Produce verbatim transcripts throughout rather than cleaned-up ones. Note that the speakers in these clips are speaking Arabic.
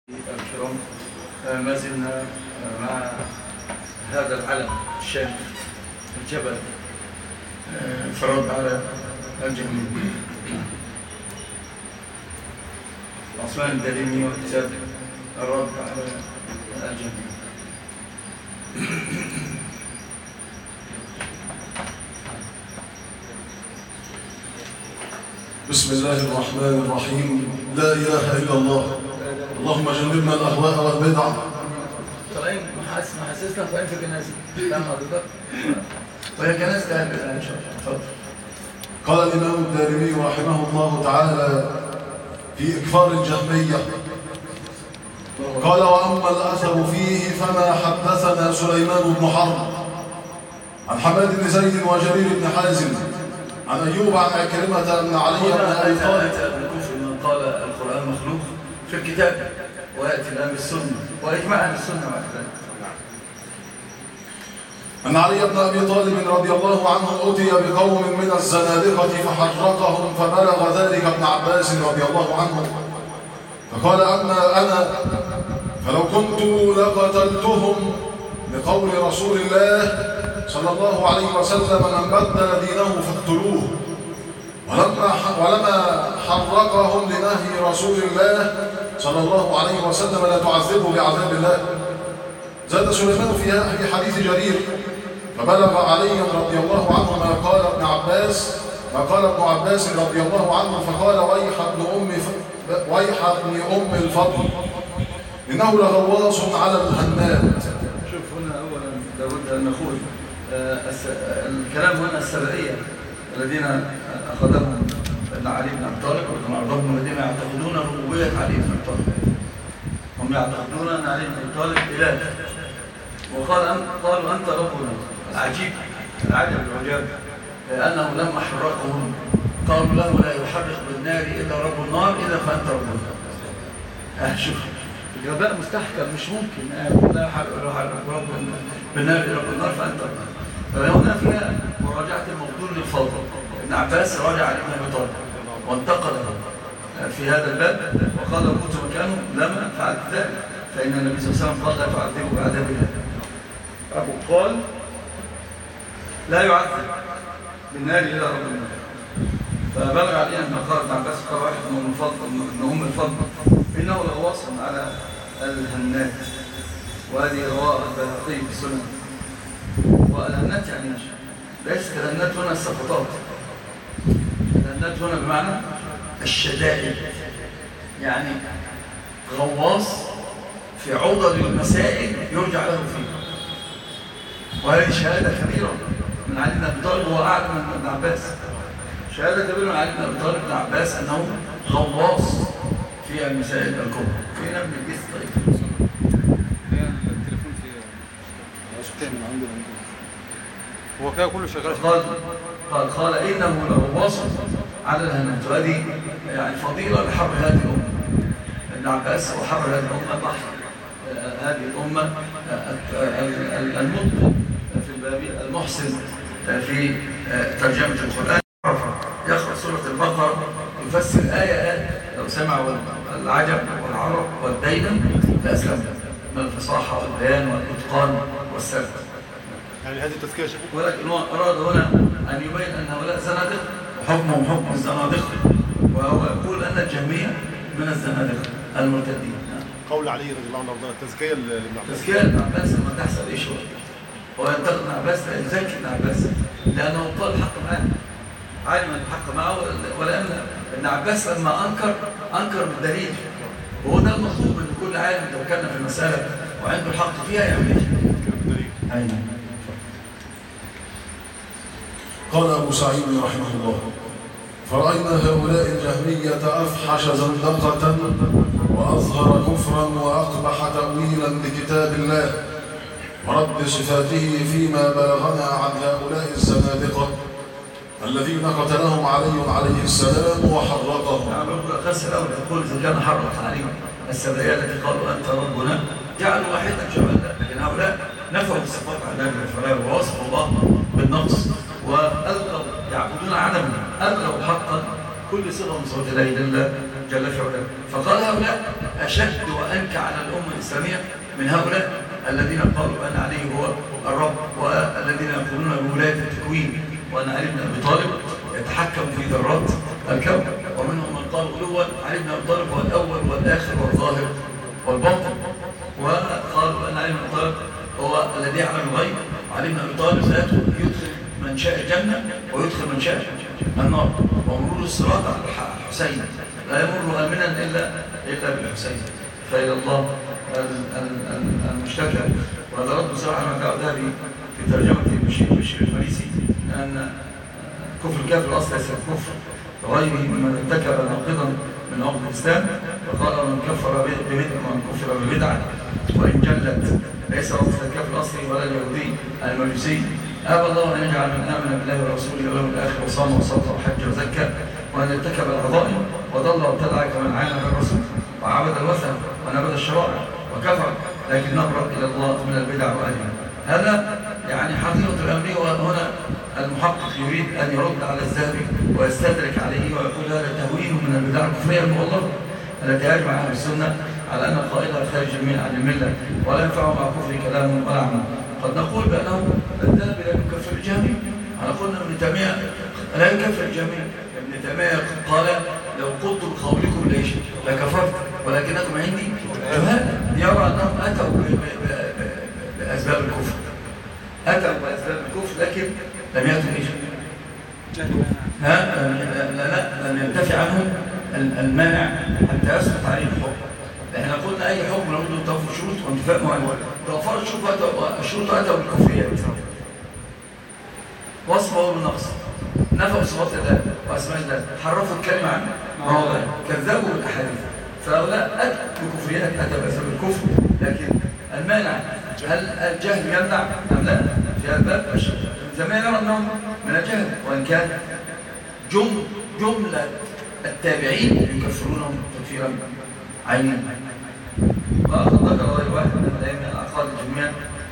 الكرام، ما زلنا مع هذا العلم الشامخ الجبل في الرد على الجهمية. عثمان الدارمي وكتاب الرد على الجهمية. بسم الله الرحمن الرحيم. لا إله إلا الله. اللهم جنبنا الأهواء والبدع. طالعين محسسنا طالعين في جنازة تمام حضرتك، وهي جنازة أهل البدع إن شاء الله. قال الإمام الدارمي رحمه الله تعالى في إكفار الجهمية، قال: وأما الأثر فيه فما حدثنا سليمان بن حرب عن حماد بن زيد وجرير بن حازم عن أيوب عن عكرمة أن علي بن أبي طالب من قال القرآن مخلوق في الكتاب، ويأتي الآن بالسنة وإجماع أهل السنة مع ذلك. أن علي بن أبي طالب رضي الله عنه أتي بقوم من الزنادقة فحرقهم، فبلغ ذلك ابن عباس رضي الله عنه فقال: أما أنا فلو كنت لقتلتهم لقول رسول الله صلى الله عليه وسلم: من بدل دينه فاقتلوه. ولما ولما حرقهم لنهي رسول الله صلى الله عليه وسلم: لا تعذبوا بعذاب الله. زاد سليمان في حديث جرير: فبلغ علي رضي الله عنه ما قال ابن عباس ما قال ابن عباس رضي الله عنه، فقال: ويح ابن ام ويح ابن ام الفضل انه لغواص على الهنات. شوف هنا اولا لابد ان نقول الكلام هنا السبائية الذين أخذهم ابن علي بن أبي طالب وبعضهم الذين يعتقدون ربوبية علي بن أبي طالب. هم يعتقدون أن علي بن أبي طالب إله، وقال أن قالوا أنت ربنا. العجيب العجب العجاب لأنه لما حرقهم قالوا له: لا يحرق بالنار إلا رب النار، إذا فأنت ربنا. أه شوف الغباء مستحكم، مش ممكن أه لا يحرق رب بالنار إلا رب النار فأنت ربنا. فهنا فيها مراجعة الموضوع للفضل. ابن عباس راجع علي بن أبي طالب وانتقده في هذا الباب وقال: لو كنت مكانه لما فعلت ذلك، فإن النبي صلى الله عليه وسلم قال: لا تعذبوا بعذاب الله. أبو قال: لا يعذب بالنار إلا رب النار. فبلغ عليه أن قال ابن عباس قال واحد من الفضل من أم الفضل إنه لغواص على الهنات. وهذه رواه البيهقي في السنن. والهنات يعني ليس كالهنات هنا السقطات، الهنات هنا بمعنى الشدائد، يعني غواص في عضل المسائل يرجع له فيه. وهذه شهادة كبيرة من علي بن أبي طالب، وهو أعلم من ابن عباس. شهادة كبيرة من علي بن أبي طالب بن عباس أنه غواص في المسائل الكبرى. فين ابن الجيس؟ طيب هو كده كله شغال. قال قال قال إنه لغواص على الهنات. وهذه يعني فضيلة لحر هذه الأمة. ابن عباس هو حر هذه الأمة، بحر هذه الأمة المتقن في الباب، المحسن في ترجمة القرآن، يقرأ سورة البقرة يفسر آية آية. لو سمعوا العجب والعرب والدينم لأسلم من الفصاحة والبيان والإتقان والسرد. يعني هذه التزكية شيخ، ولكن هو أراد هنا أن يبين أن هؤلاء زنادقة وحكمهم حكم الزنادقة، وهو يقول أن الجهمية من الزنادقة المرتدين. قول علي رضي الله عنه التزكية لابن عباس. تزكية ابن عباس لما تحصل إيش هو وينتقد ابن عباس لإزاكي ابن عباس، لأنه قال الحق معه، عالم الحق معه. ولأن ابن عباس لما أنكر أنكر بالدليل، وهو ده المطلوب من كل عالم لو كان في المسألة وعنده الحق فيها يعمل إيه؟ أين قال أبو سعيد رحمه الله: فرأينا هؤلاء الجهمية أفحش زندقة وأظهر كفرا وأقبح تأويلا لكتاب الله ورد صفاته فيما بلغنا عن هؤلاء الزنادقة الذين قتلهم علي عليه السلام وحرقهم. يعني القصة الأول يقول إذا كان حرق عليهم السبعية التي قالوا أنت ربنا جعلوا واحدا شبه، لكن هؤلاء نفوا الصفات عن الله بالفعل ووصفوا الله بالنقص وألقوا يعبدون عدما، ألقوا حقا كل صفة من صفات الله جل جل في علاه. فقال هؤلاء أشد وأنكى على الأمة الإسلامية من هؤلاء الذين قالوا أن علي هو الرب، والذين يقولون بولاية التكوين وأن علي بن أبي طالب يتحكم في ذرات الكون، ومنهم من قال غلوا علي بن أبي طالب هو الأول والآخر والظاهر والباطن، وقالوا أن علي بن أبي طالب هو الذي يعلم الغيب. علي بن أبي طالب ذاته يدخل من شاء الجنة ويدخل من شاء النار، ومرور الصراط على الحسين لا يمر آمنا إلا إلا بالحسين. فإلى الله المشتكى. وهذا رد صراحة ما قال ذهبي في ترجمة بشير بشير الفريسي أن كفر الكافر الأصل ليس كفر غيره ممن ارتكب ناقضا من عقد الإسلام، فقال من كفر ببدعة ومن كفر ببدعة وإن جلت ليس وصف الكافر الأصلي ولا اليهودي المجوسي. أبى الله أن يجعل من آمن بالله ورسوله واليوم الآخر وصام وصلى وحج وزكى وأن ارتكب العظائم وضل وابتدع كمن عانى بالرسول وعبد الوثن ونبذ الشرائع وكفر، لكن نبرأ إلى الله من البدع وأهلها. هذا يعني حقيقة الأمر. وهنا المحقق يريد أن يرد على الذهبي ويستدرك عليه ويقول هذا تهوين من البدع الكفرية المغلظة التي أجمع أهل السنة على أن قائلها خارج عن الملة ولا ينفع مع كفر كلام ولا عمل. قد نقول بأنه الذهبي لا يكفر الجهمي، ونقول أن ابن تيمية لا يكفر الجهمي. ابن تيمية قال لو قلت بقولكم ليش لكفرت ولكنكم عندي جهال يرى أنهم أتوا بأسباب الكفر، أتوا بأسباب الكفر لكن لم يأتوا إيش؟ ها لا لا لم ينتفع عنهم المانع حتى يسقط عليه الحكم. احنا قلنا أي حكم لابد من توفر الشروط وانتفاء موانع. توفر الشروط أتوا بالكفريات، وصفه بالنقص، نفوا صفات الله وأسماء الله، حرفوا الكلمة عن مواضع، كذبوا بالأحاديث. فهؤلاء أتوا بكفريات، أتوا بأسباب الكفر، لكن المانع هل الجهل يمنع أم لا؟ في هذا الباب زمان يرى أنهم من الجهل، وإن كان جم جملة التابعين يكفرونهم تكفيرا عينيا. وقد ذكر غير واحد من الأئمة الأعقاد الجميع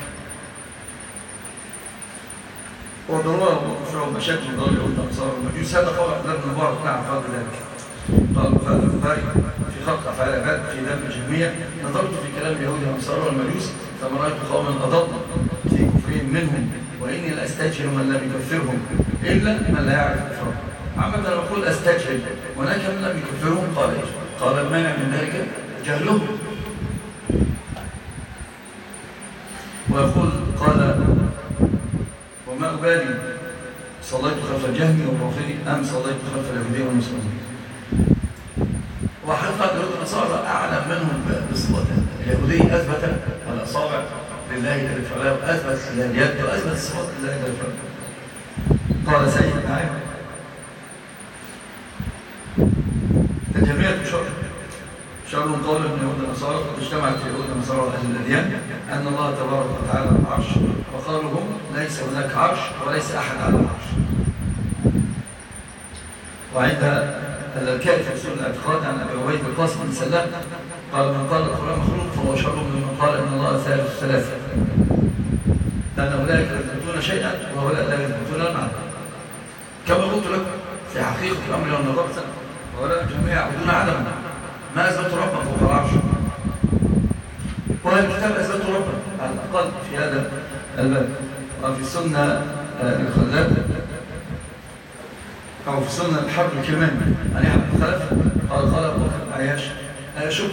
وضرورة وكفرهم مشاكل من ضل اليهود والنصارى والمجوس. هذا قول عبد الله بن مبارك نعم قال ذلك. قال هذا البخاري في خلق أفعال العباد في ذم الجهمية نظرت في كلام اليهود والنصارى والمجوس فما رأيت قوما أضل في كفرهم منهم وإني لأستجهل من لم يكفرهم إلا من لا يعرف كفرهم. عمد أن أقول أستجهل هناك من لم يكفرهم قال إيش؟ قال المانع من ذلك جهلهم. ويقول قال وما أبالي صليت خلف الجهمي والرافضي أم صليت خلف اليهودي والنصراني. وحتى اليهود والنصارى أعلم منهم بصفات. اليهودي أثبت الأصابع لله جل في علاه وأثبت اليد وأثبت الصفات لله جل في علاه. قال سيد نعيم الجميع شر شر قول من اليهود والنصارى قد اجتمعت اليهود والنصارى واهل الاديان ان الله تبارك وتعالى على العرش، وقالوا هم ليس هناك عرش وليس احد على العرش. وعند الكائف في اصول الاعتقاد عن ابي عبيد القاسم بن سلام قال من قال القران مخلوق فهو شر ممن قال ان الله ثالث ثلاثه، لان اولئك لا يثبتون شيئا وهؤلاء لا يثبتون المعنى. كما قلت لكم في حقيقه الامر لو نظرت وهؤلاء الجميع يعبدون عدما ما اثبتوا ربا فوق العرش، وهذا الكتاب اثبتوا ربا على الاقل في هذا الباب. وفي السنه الخلاب او في السنه الحرب الكمان عن يحيى بن خلف قال قال ابو بكر عياش ايشك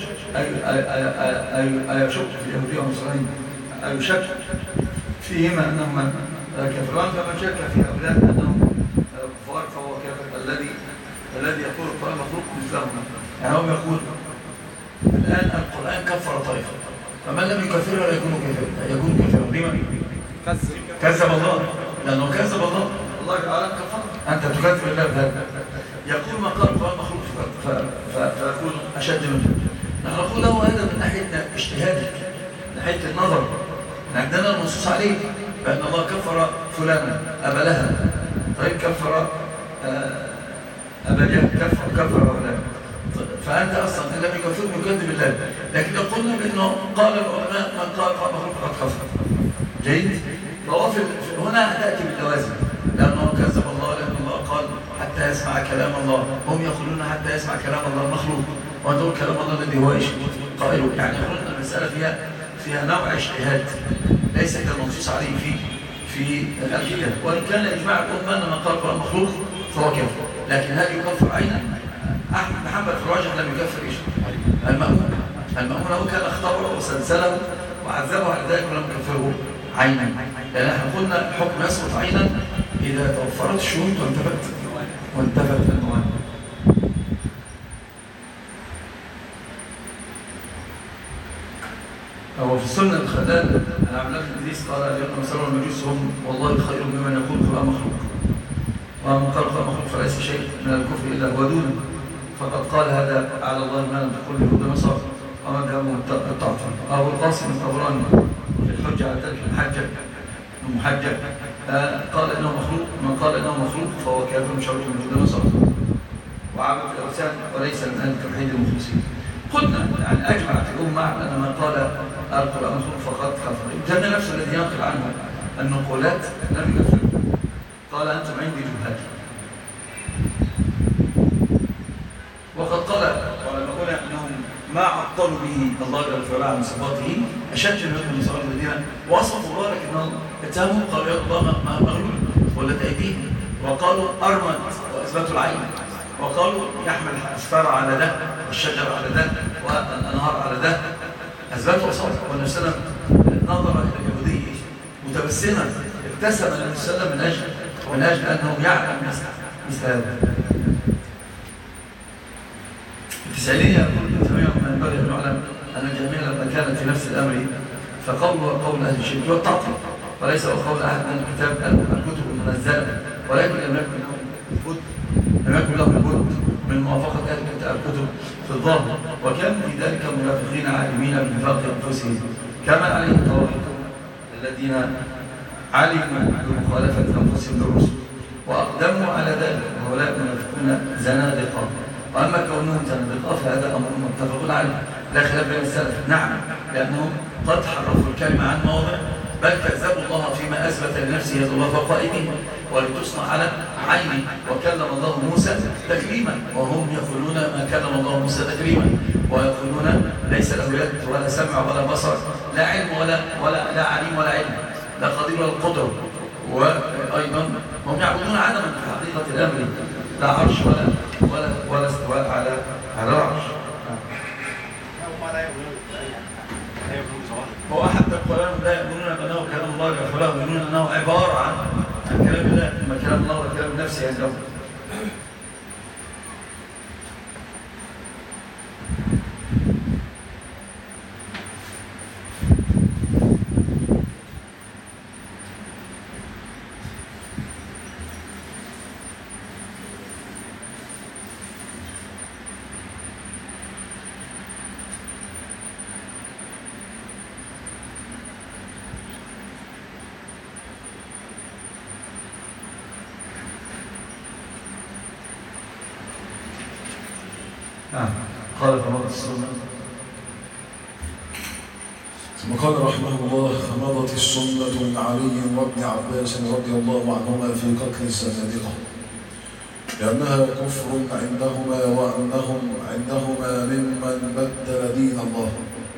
ايشك في اليهوديه والنصرانيه ايشك فيهما انهما كافران، فمن شك في هؤلاء انهم كفار فهو كافر. الذي الذي يقول القرآن مخلوق مثلهما، يعني هم يقول الآن القرآن كفر طائفة فمن لم يكفرها لا يكون كافرا يكون كافرا. لما؟ كذب كذب الله، لأنه كذب الله. الله تعالى كفر، أنت تكذب الله بهذا. يقول ما قال القرآن مخلوق فيكون أشد منه. نحن نقول له هذا من ناحية اجتهادك، من ناحية النظر، عندنا النصوص عليه بأن الله كفر فلانا أبا لهب، طيب كفر آه أبا جهل كفر كفر هؤلاء، فأنت أصلا إن لم يكفر يكذب الله. لكن لو قلنا بأنه قال العلماء من قال قال مخلوق قد كفر جيد، فهو هنا تأتي باللوازم، لأنه كذب الله لأن الله قال حتى يسمع كلام الله. هم يقولون حتى يسمع كلام الله مخلوق، وتقول كلام الله الذي هو ايش قائله. يعني يقولون المسألة فيها فيها نوع اجتهاد ليس كالمنصوص عليه في في الكتاب، وإن كان إجماع الأمة أن من قال القرآن مخلوق فهو كافر. لكن هل يكفر عينا؟ أحمد محمد في الراجح لم يكفر إيش؟ المأمون. المأمون هو كان اختبره وسلسله وعذبه على ذلك ولم يكفره عينا، لأن احنا قلنا الحكم يسقط عينا إذا توفرت الشروط وانتفت وانتفت الموانع. هو في السنة الخلال عن عبد الله بن إدريس قال لأن مسار المجوس هم والله خير ممن يقول القرآن مخلوق، ومن قال القرآن مخلوق فليس شيء من الكفر إلا هو دونه، فقد قال هذا على الله ما لم تقل اليهود مصر ومذهبه التعطيل. أبو القاسم الطبراني في الحجة على ترك الحجة المحجة قال إنه مخلوق، من قال إنه مخلوق فهو كافر مشرك من اليهود مصر وعبد الأوثان وليس من أهل التوحيد المخلصين. قلنا يعني أجمعت الأمة على أن من قال القرآن مخلوق فقد كفر. الجنة نفسه الذي ينقل عنه النقولات لم يكفر، قال أنتم عندي جهال. وقد قال ولما قال أنهم ما عطلوا به الله جل وعلا عن صفاته أشد من النصارى الذين وصفوا ذلك أنهم اتهموا قالوا يا الله مغلول ولت أيديهم، وقالوا أرمد وأثبتوا العين، وقالوا يحمل أسفار على ده والشجر على ده والأنهار على ده، أثبتوا أصابه. والنبي صلى الله عليه وسلم نظر إلى اليهودي متبسما ابتسم النبي صلى الله عليه وسلم من أجل من أجل أنه يعلم مثل هذا. التسعينية يقول ابن تيمية من ينبغي أن يعلم أن الجميع لما كانت في نفس الأمر فقوله قول أهل الشرك والتعطيل، وليس هو قول أحد من الكتاب الكتب المنزلة، ولكن لم يكن لم يكن له بد من موافقة أهل الكتب في الظاهر، وكان في ذلك المنافقين عالمين بنفاق أنفسهم كما عليه الطوائف الذين علموا بمخالفة أنفسهم للرسل وأقدموا على ذلك، وهؤلاء المنافقون زنادقة. وأما كونهم زنادقة فهذا أمر متفق عليه لا خلاف بين السلف. نعم، لأنهم قد حرفوا الكلمة عن مواضع، بل كذبوا الله فيما أثبت لنفسه يد الله فوق أيديهم ولتصنع على عينه، وكلم الله موسى تكليما، وهم يقولون ما كلم الله موسى تكليما، ويقولون ليس له يد ولا سمع ولا بصر، لا علم ولا ولا لا عليم ولا علم، لا قدير ولا قدر. وأيضا هم يعبدون عدما في حقيقة الأمر، لا عرش ولا ولا ولا استواء على على العرش. هو حتى القرآن لا يقولون أنه كلام الله فلا يقولون أنه عبارة عن عن كلام الله، ما كلام الله وكلام نفسه عنده. آه. قال فمضت السنة. ثم قال رحمه الله فمضت السنة من علي وابن عباس رضي الله عنهما في قتل الزنادقة لأنها كفر عندهما وأنهم عندهما ممن بدل دين الله.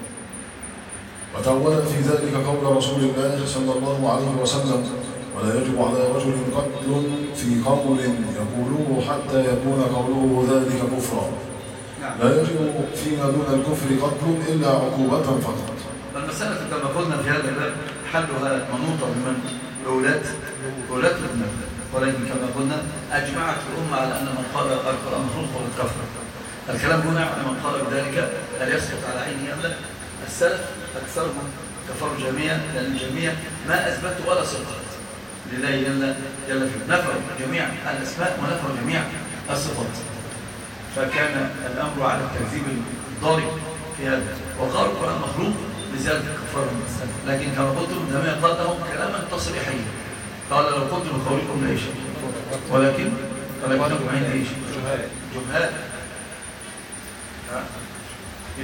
وتولى في ذلك قول رسول الله صلى الله عليه وسلم ولا يجب على رجل قتل في قول يقوله حتى يكون قوله ذلك كفرا. لا يجب فيما دون الكفر قتل إلا عقوبة فقط. المسألة كما قلنا في هذا الباب حلها منوطة بمن بولاة ولاة الأمة، ولكن كما قلنا أجمعت الأمة على أن من قال القرآن مخلوق فهو كفر. الكلام هنا عن من قال بذلك هل يسقط على عينه أم لا؟ السلف أكثرهم كفروا جميعا، لأن الجميع ما أثبتوا ولا صفات لله جل جل في نفروا جميع الأسماء ونفروا جميع الصفات، فكان الأمر على التكذيب الضارب في هذا. وقالوا القرآن مخلوق لذلك كفرهم السلف. لكن كما قلت لم يقال لهم كلاما تصريحيا، قال لو قلت بقولكم لا شيء، ولكن ولكنكم عندي ايش؟ جهال. ها كده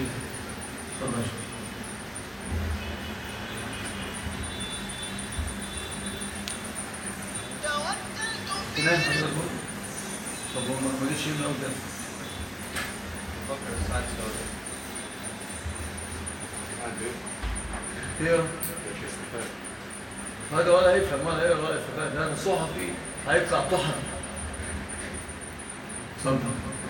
تمام. طب هو ما تقوليش ايه ده؟ فكر الساعة السوداء. ايه؟ هذا ولا يفهم ولا يقرا ولا يستفاد، هذا صحفي هيطلع طحن. اتفضل.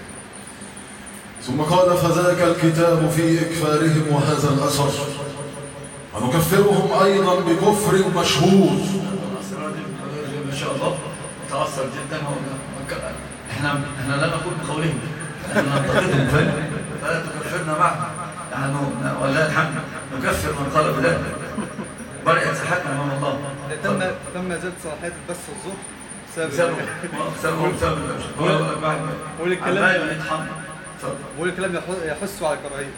ثم قال فذاك الكتاب في إكفارهم وهذا الأثر ونكفرهم أيضا بكفر مشهور. ما شاء الله متأثر جدا. احنا احنا لا نقول بقولهم، احنا ننتقدهم فلا تكفرنا معنا، نحن ولله الحمد نكفر من قال بذلك. برئت صحتنا امام الله. تم تم ازاله صلاحيه البث الظهر بسبب بسبب بسبب بقول الكلام يتحمل. بقول الكلام يحث على الكراهيه.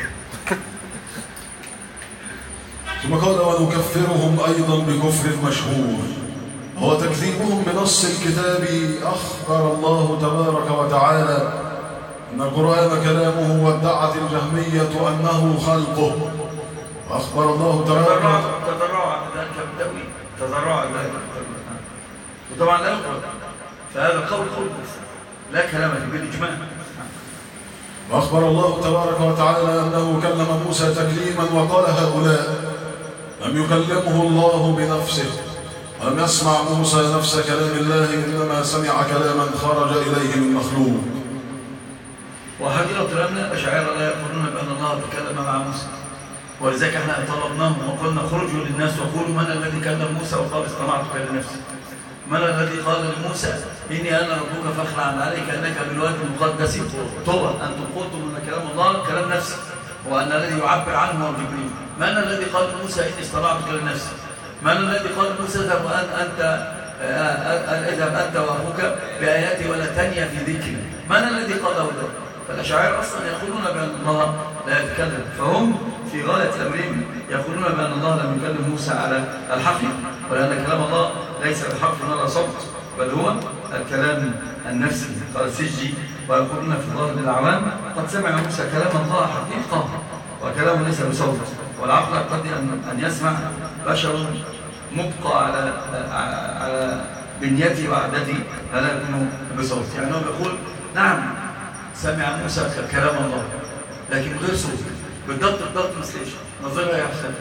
ثم قال ونكفرهم أيضا بكفر مشهور هو تكذيبهم بنص الكتاب. أخبر الله تبارك وتعالى أن القرآن كلامه، وادعت الجهمية أنه خلقه. وأخبر الله تبارك تضرع ذلك بالتأويل، تضرع ذلك وطبعا لا يقرأ، فهذا القول قول لا كلام فيه بالإجماع. وأخبر الله تبارك وتعالى أنه كلم موسى تكليما، وقال هؤلاء لم يكلمه الله بنفسه، ولم يسمع موسى نفس كلام الله، إنما سمع كلاما خرج إليه من مخلوق. وحقيقة الأمن الأشاعرة لا يقولون بأن الله تكلم مع موسى، ولذلك احنا طلبناهم وقلنا خرجوا للناس وقولوا من الذي كلم موسى وقال اصطنعتك لنفسي؟ من الذي قال لموسى إني أنا ربك فاخلع عليك أنك بالوادي المقدس طوى؟ أنتم قلتم أن كلام الله كلام نفسي، وأن الذي يعبر عنه هو جبريل. من الذي قال لموسى إني اصطنعتك لنفسي؟ من الذي قال لموسى اذهب وأن أنت اذهب أنت وأخوك بآياتي ولا تنيا في ذكري؟ من الذي قاله ذلك؟ فالأشاعرة أصلا يقولون بأن الله لا يتكلم، فهم في غاية أمرهم يقولون بأن الله لم يكلم موسى على الحقيقة، ولأن كلام الله ليس بحرف ولا صوت، بل هو الكلام النفسي. قال السجي ويقولون في الله بالأعوام قد سمع موسى كلام الله حقيقة وكلامه ليس بصوت، والعقل قد أن يسمع بشر مبقى على على بنيته وعدته فلا يكون بصوت. يعني هو بيقول نعم سمع موسى كلام الله لكن غير صوت بالضبط بالضبط مثل ايش؟ نظرها يا حسين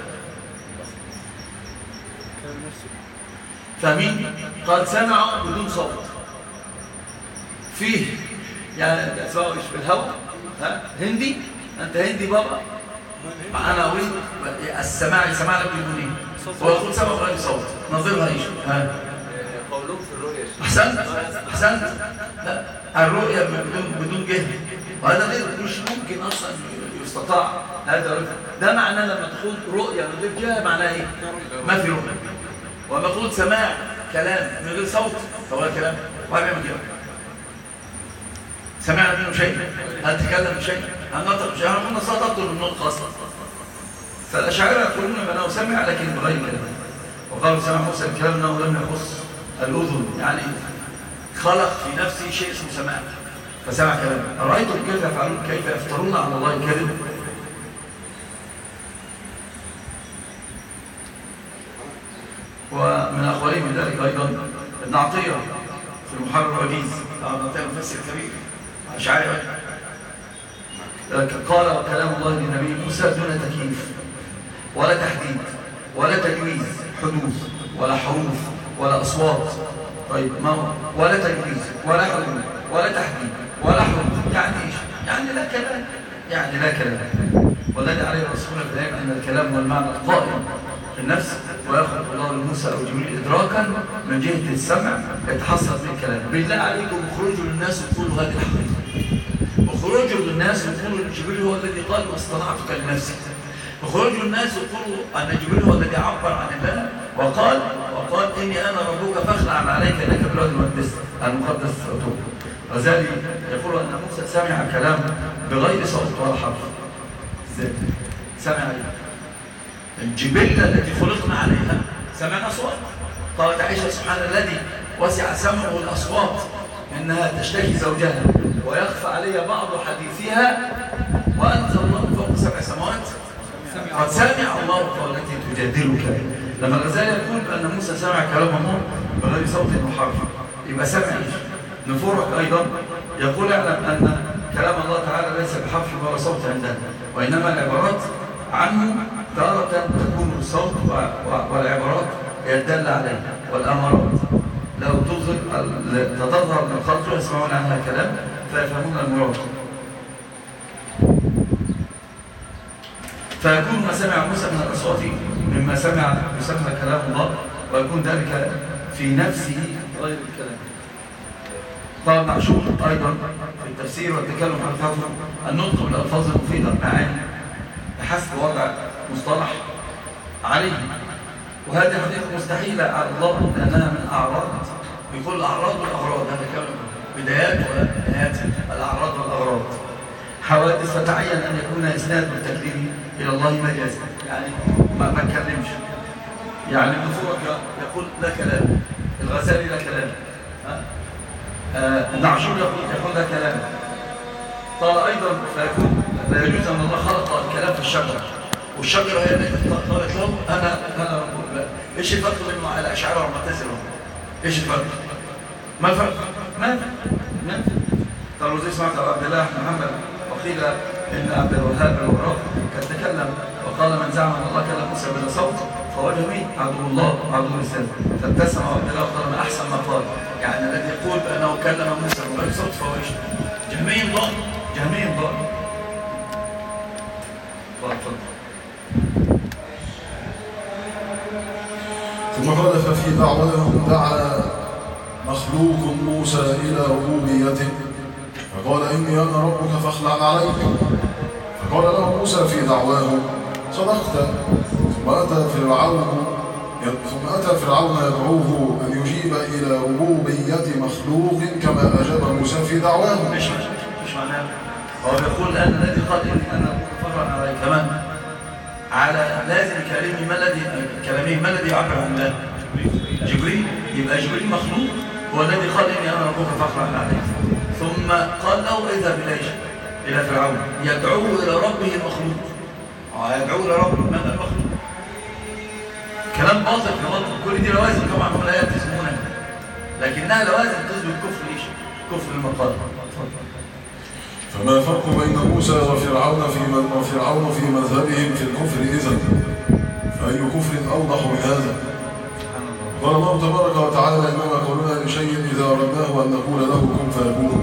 فاهمين؟ قال سمعوا بدون صوت فيه يعني تسمعوا ايش بالهواء؟ ها هندي؟ انت هندي بابا؟ انا اريد السماع السماع لك بدون ايه؟ ويقول سمع بغير صوت نظرها ايش؟ ها قولهم في الرؤيا. احسنت احسنت لا الرؤيا بدون بدون جهل، وهذا غير مش ممكن اصلا يستطاع هذا. ده معناه لما تقول رؤيا من غير جهه معناه ايه؟ ما في رؤيا. وما تقول سماع كلام من غير صوت فهو كلام ولا بيعمل كده. سمعنا منه شيء؟ هل تكلم بشيء؟ هل نطق بشيء؟ هل كنا صدقت النطق اصلا؟ فالاشاعره يقولون بانه سمع لكن بغير كلام، وقالوا سمع موسى الكلام انه لم يخص الاذن، يعني خلق في نفسه شيء اسمه سماع فسمع كلام. أرأيتم كيف يفعلون كيف يفترون على الله الكذب؟ ومن أخوانهم ذلك أيضا ابن عطية في المحرر الوجيز، ابن عطية مفسر كبير أشعري قال كلام الله للنبي موسى دون تكييف ولا تحديد ولا تجويز حدوث ولا حروف ولا أصوات. طيب ما هو ولا تجويز ولا حروف ولا تحديد ولا حروف، يعني ايش؟ يعني لا كلام، يعني لا كلام. والذي عليه رسولنا في الآية أن الكلام هو المعنى القائم في النفس، ويخلق الله لموسى أو جبريل إدراكا من جهة السمع يتحصل به الكلام. بالله عليكم اخرجوا للناس وقولوا هذه الحقيقة، اخرجوا للناس وقولوا جبريل هو الذي قال واصطنعتك لنفسك، اخرجوا للناس وقولوا أن جبريل هو الذي عبر عن الله وقال وقال إني أنا ربك فاخلع عليك إنك بالوادي المقدس المقدس طوى. وذلك يقول أن موسى سمع كلام بغير صوت ولا حرف. ازاي؟ سمع عليه الجبلة التي خلقنا عليها سمعنا أصوات. قالت عائشة سبحان الذي وسع سمعه الأصوات إنها تشتكي زوجها ويخفى علي بعض حديثها وأنزل الله فوق سبع سماوات قد سمع الله قولتي تجادلك. لما الغزالي يقول أن موسى سمع كلام الله بغير صوت وحرف يبقى سمع إيش؟ نفورك أيضا يقول اعلم أن كلام الله تعالى ليس بحرف ولا صوت عندنا، وإنما العبارات عنه تارة تكون الصوت والعبارات هي الدالة عليه، والأمارات لو تظهر تظهر من الخلق يسمعون عنها كلام فيفهمون المراد. فيكون ما سمع موسى من الأصوات مما سمع يسمى كلام الله، ويكون ذلك في نفسه غير الكلام. قال معشوق أيضا في التفسير والتكلم عن الفضل النطق بالألفاظ المفيدة معاني بحسب وضع مصطلح عليه، وهذه حقيقة مستحيلة على الله لأنها من أعراض، يقول الأعراض والأغراض، هذا كلام بدايات ونهايات الأعراض والأغراض حوادث، فتعين أن يكون إسناد التكليم إلى الله مجازا، يعني ما ما نكلمش، يعني النفور يقول لا كلام، الغزالي لا كلام، النعشور يقول يقول لا كلام. قال أيضا فيكون لا يجوز أن الله خلق الكلام في الشجرة، والشجرة هي التي قالت له أنا أنا رب الله. إيش الفرق بين الأشاعرة والمعتزلة؟ إيش الفرق؟ ما الفرق؟ ما ما قالوا زي سمعت عبد الله محمد وقيل إن عبد الوهاب الوراق كان تكلم وقال من زعم أن الله كلم موسى بلا صوت فهو جميل عدو الله وعدو الإسلام، فابتسم عبد الله وقال ما أحسن ما قال، يعني الذي يقول بأنه كلم موسى بلا صوت فهو إيش؟ جهمي ضال، جهمي ضال. تفضل. ثم قال ففي دعواهم دعا مخلوق موسى إلى ربوبيته فقال إني أنا ربك فاخلع عليك، فقال له موسى في دعواه صدقت. ثم أتى فرعون ثم أتى فرعون يدعوه أن يجيب إلى ربوبية مخلوق كما أجاب موسى في دعواه. مش مش معناه هو يقول أن الذي قال إني أنا فاخلع عليك كمان على لازم كلامه ما الذي كلامه ما الذي يعبر عن الله؟ جبريل، يبقى جبريل مخلوق هو الذي قال إني أنا ربك فاخلع عليك، ثم قال له اذهب إليش إلى فرعون يدعوه إلى ربه المخلوق، يدعوه إلى ربه من المخلوق. كلام باطل باطل، كل دي لوازم طبعا هم لا يلتزمونها، لكنها لوازم تثبت كفر ليش؟ كفر المقال. فما الفرق بين موسى وفرعون في من وفرعون في مذهبهم في الكفر إذن؟ فأي كفر أوضح من هذا؟ قال الله تبارك وتعالى إنما قولنا لشيء إذا أردناه أن نقول له كن فيكون.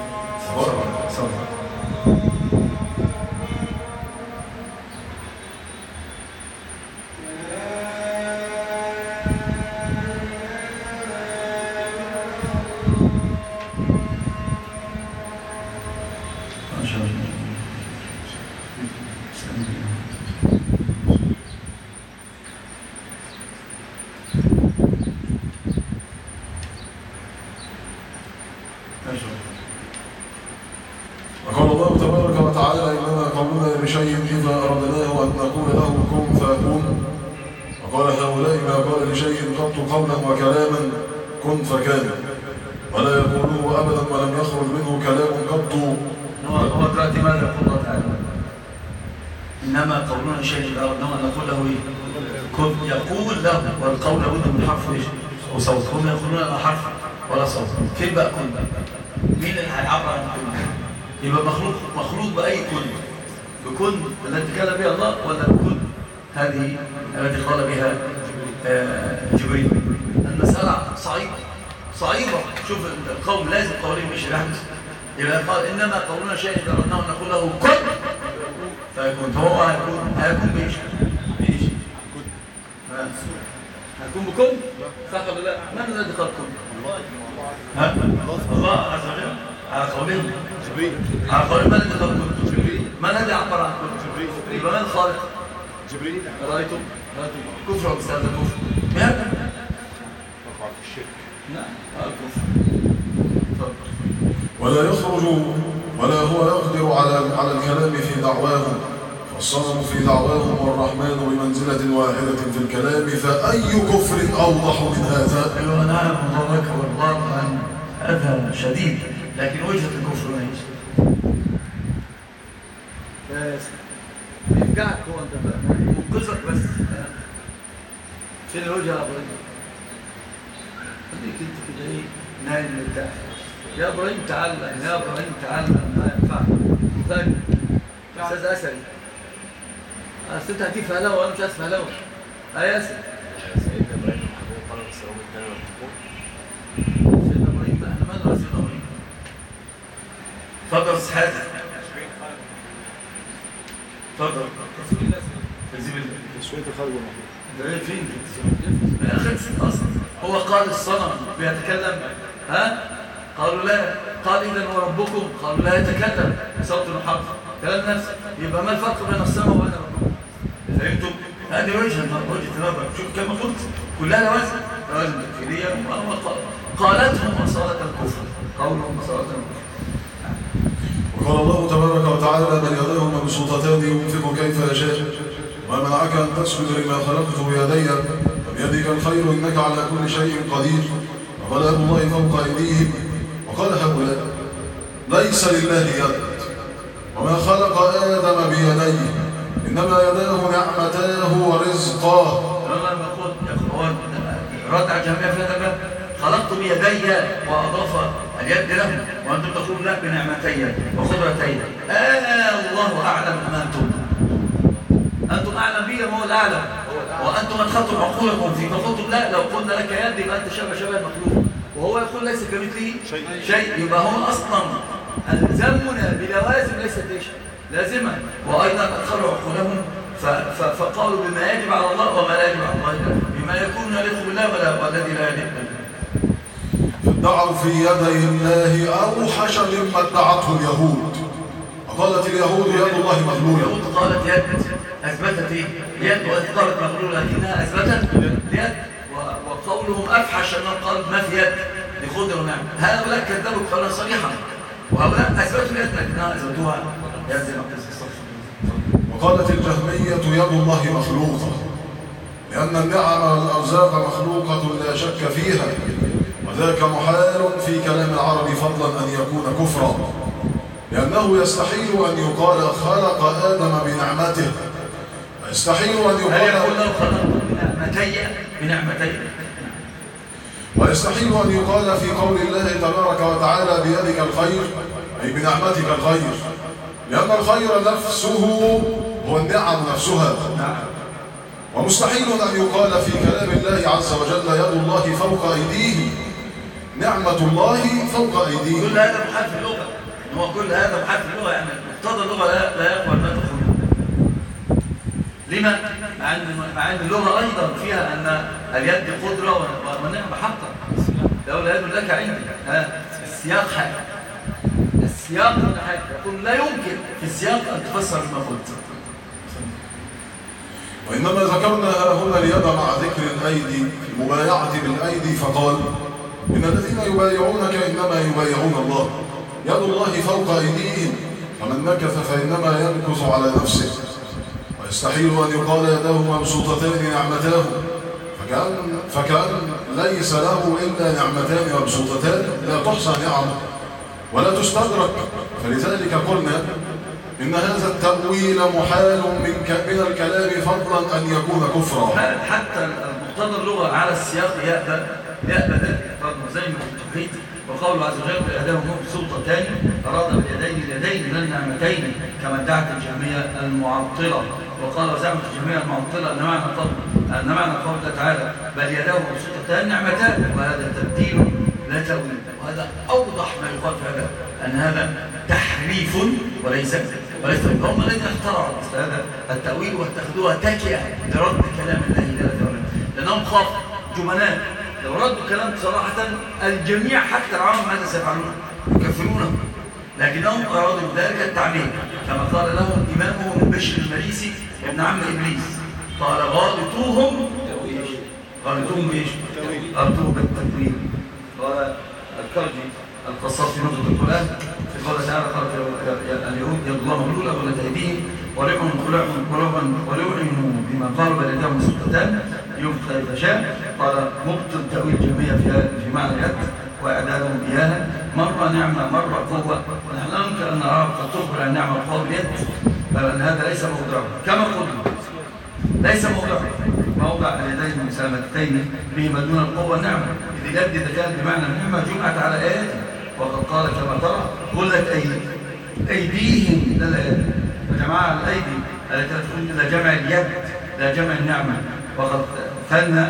وقال الله تبارك وتعالى إنما قولنا لشيء إذا أردناه أن نقول له كن فيكون. وقال هؤلاء ما قال لشيء قط قولا وكلاما كن فكان، ولا يقوله أبدا ولم يخرج منه كلام قط. هو دلوقتي ماذا يقول الله تعالى؟ إنما قولنا شيء إذا أردناه أن نقول له إيه؟ كن يقول له، والقول لابد من حرف إيش؟ وصوت. هم يقولون لا حرف ولا صوت. فين بقى كن بقى؟ مين اللي هيعبر عن كن؟ يبقى مخلوق مخلوق بأي كن؟ بكن التي قال بها الله ولا بكن هذه التي قال بها آه جبريل؟ المسألة صعيبة صعيبة. شوف القوم لازم قولين مش يحدث. يبقى قال إنما قولنا شيء إذا أردناه أن نقول له كن فيكون، فهو هيكون هيكون بإيش؟ بإيش؟ هيكون بكن؟ صح ولا لا؟ من الذي قال كن؟ ها؟ الله عز وجل على قولهم جبريل، على قول من الذي قال كن؟ جبريل. من الذي عبر عن كن؟ جبريل. يبقى من الخالق؟ جبريل. رأيتم؟ رأيتم كفر أو استاذ كفر؟ بهذا؟ وقع في الشرك. نعم الكفر. ولا يخرج ولا هو يقدر على على الكلام في دعواهم، فالصنم في دعواهم والرحمن بمنزلة واحدة في الكلام، فأي كفر أوضح من هذا؟ أيوة نعم الله أكبر. طبعا هذا شديد، لكن وجهة الكفر ليش؟ بس يرجعك هو انت بقى منقذك بس. فين الوجهة يا أبو؟ خليك أنت كده إيه نايم مرتاح. يا ابراهيم تعلم، يا ابراهيم تعلم، ما ينفعش. طيب استاذ اسد، اصل انت هتجيب فهلوه وانا مش عايز فهلوه. اه يا اسد. سيدنا ابراهيم وحبيب طلب السلام الثاني والحقوق. سيدنا ابراهيم بقى احنا مالنا سيدنا ابراهيم. اتفضل استاذ حازم. اتفضل. تنزيل تسوية الخارج والمحيط. ده ايه فين؟ ده خلصت اصلا. هو قال الصنم بيتكلم، ها؟ قالوا لا. قال اذا هو ربكم؟ قالوا لا يتكلم بصوت محرف. كلام نفسه. يبقى ما الفرق بين السماء وبين ربكم؟ فهمتم؟ هذه وجهه وجهه نظر. شوف كما قلت كلها لوازم لوازم تكفيريه قالتهم أصالة الكفر، قولهم أصالة الكفر. وقال الله تبارك وتعالى بل يداه مبسوطتان ينفق كيف يشاء وما منعك ان تسجد لما خلقت بيدي بيدك الخير انك على كل شيء قدير. وقال ابو الله فوق ايديهم وقال هؤلاء ليس لله يد وما خلق ادم بيديه انما يداه نعمتاه ورزقاه. لما قلت يا اخوان ردع جميع فتبه خلقت بيدي واضاف اليد له وانتم تقولون لا بنعمتي وقدرتي. آه الله اعلم ما انتم انتم اعلم بي ما هو الاعلم وانتم ادخلتم عقولكم فيه فقلتم لا لو قلنا لك يد يبقى انت شبه شبه المخلوق وهو يقول ليس كمثله شيء يبقى هو اصلا الزمنا بلوازم ليست ايش لازمه وايضا ادخلوا عقولهم فقالوا بما يجب على الله وما لا يجب على الله بما يكون يليق بالله ولا والذي لا يليق بالله. فادعوا في يدي الله اوحش مما ادعته اليهود. وقالت اليهود يد الله مغلوله. اليهود قالت يد اثبتت ايه؟ يد وقالت مغلوله لكنها اثبتت يد وقولهم افحش انهم قالوا ما في يد لخضر ونعم. هؤلاء كذبوا قولا صريحا وهؤلاء اثبتوا اليد لكنها اثبتوها يد زي ما قلت. وقالت الجهمية يد الله مخلوقة لأن النعم والأرزاق مخلوقة لا شك فيها وذاك محال في كلام العرب فضلا أن يكون كفرا لأنه يستحيل أن يقال خلق آدم بنعمته ويستحيل أن يقال يقول له خلق بنعمتي بنعمتي ويستحيل أن يقال في قول الله تبارك وتعالى بيدك الخير أي بنعمتك الخير لأن الخير نفسه هو النعم نفسها. ومستحيل أن يقال في كلام الله عز وجل يد الله فوق أيديهم نعمة الله فوق أيديهم. كل هذا محال في اللغة هو كل هذا محال في اللغة يعني مقتضى اللغة لا, لا يقبل ما تقول. لما؟ مع أن مع أن اللغة أيضا فيها أن اليد قدرة ونعمة حقا لولا يد لك عندي ها السياق حاجة السياق حاجة يقول لا يمكن في السياق أن تفسر ما قلت. وإنما ذكرنا هنا اليد مع ذكر الأيدي في المبايعة بالأيدي فقال إن الذين يبايعونك إنما يبايعون الله يد الله فوق أيديهم فمن نكث فإنما ينكث على نفسه ويستحيل أن يقال يداه مبسوطتان نعمتاه فكأن, فكأن ليس له إلا نعمتان مبسوطتان لا تحصى نعمه ولا تستدرك فلذلك قلنا إن هذا التأويل محال من, من الكلام فضلا أن يكون كفرا. حتى المقتضى اللغة على السياق يأبى يأبى ذلك زي ما التوحيد وقوله عز وجل يداه مبسوطتان أراد باليدين اليدين من النعمتين كما ادعت الجهمية المعطلة وقال وزعمت الجهمية المعطلة أن معنى قول أن معنى قوله تعالى بل يداه مبسوطتان نعمتان وهذا تبديل لا تأويل وهذا أوضح ما يقال في هذا أن هذا تحريف وليس وليس هم الذين اخترعوا هذا التأويل واتخذوها تكئة لرد كلام الله جل وعلا لأنهم خافوا جبناء لو ردوا كلام صراحة الجميع حتى العالم ماذا سيفعلون؟ يكفرونه لكنهم أرادوا ذلك التعليم كما قال لهم إمامهم بشر المريسي ابن عم إبليس قال غالطوهم غالطوهم بإيش؟ غالطوهم بالتكوين قال الكرجي القصاص في نقطة القرآن في قول تعالى قال اليهود يد الله مغلولة ولد أيديهم ولعنوا ولعنوا بما قالوا بل يداهم مبسوطتان ينفق كيف شاء قال مبطل تأويل الجهمية في معنى اليد وإعدادهم إياها مرة نعمة مرة قوة ونحن لا يمكن أن نراها قد تخبر عن نعمة القوة باليد بل أن هذا ليس موضوعه كما قلنا ليس موضوعه موضع اليدين المسامتين بهما دون القوة والنعمة إذ اليد إذا كانت بمعنى النعمة جمعت على آياته وقد قال كما ترى غلت أيدي أيديهم. ده الآية يا جماعة، الأيدي التي تدخل إلى جمع اليد لا جمع النعمة. وقد ثنى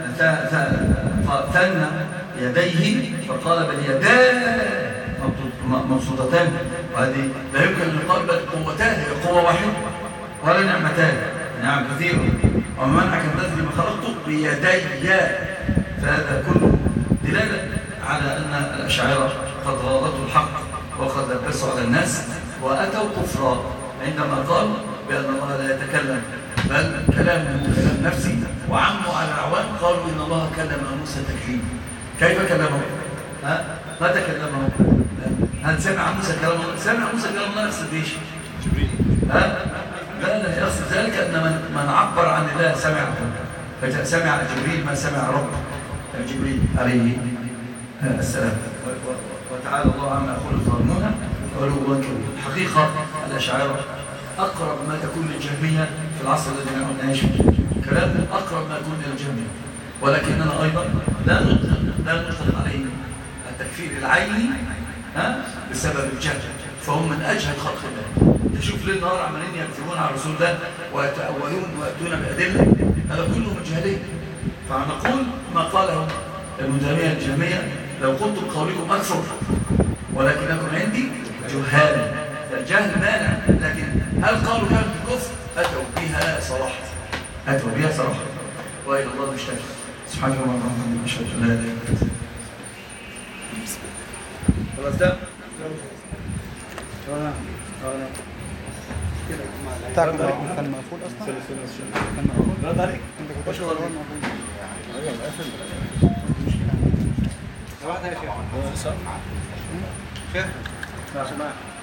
ثنى يديه فقال بل يداه مبسوطتان، وهذه لا يمكن أن يقال بل قوتان، هي قوة واحدة ولا نعمتان، نعم كثيرة. ومن منعك أن تثني ما خلقته بيدي، فهذا كله دلالة على أن الأشاعرة قد غالطوا الحق وقد لبسوا على الناس وأتوا كفرا عندما قالوا بأن الله لا يتكلم بل كلامه كلام نفسي، وعموا على الأعوان قالوا إن الله كلم موسى تكليما. كيف كلمه؟ ها؟ متى كلمه؟ هل سمع موسى كلام الله؟ سمع موسى كلام الله يقصد ايش؟ جبريل. ها؟ لا لا يقصد ذلك أن من, من عبر عن الله سمعه، فسمع جبريل ما سمع ربه جبريل عليه السلام. وتعالى الله عما يقول الظالمون علوا كبيرا. الحقيقة الأشاعرة أقرب ما تكون للجهمية في العصر الذي نحن نعيش فيه، كلام أقرب ما يكون للجهمية، ولكننا أيضا لا نطلق لا نطلق عليهم التكفير العيني ها بسبب الجهل، فهم من أجهل خلق الله. تشوف ليل نهار عمالين يكذبون على رسول الله ويتأولون ويأتون بأدلة، هذا كله من جهلين. فنقول ما قاله ابن تيمية الجهمية لو قلتم قولكم أكثر ولكنكم عندي جهال، فالجهل مانع، لكن هل قالوا كلمة الكفر؟ أتوا بها صراحة، أتوا بها صراحة، وإلى الله نشتكي. سبحانه وتعالى أشهد أن لا إله إلا أنت. خلاص ده؟ اه اه بتاعكم كان مقفول اصلا؟ كان مقفول؟ رد عليك انت كنت تشرب ولا مقفول؟ ايوه مقفل. واحده يا شيخ. شيخ يا جماعه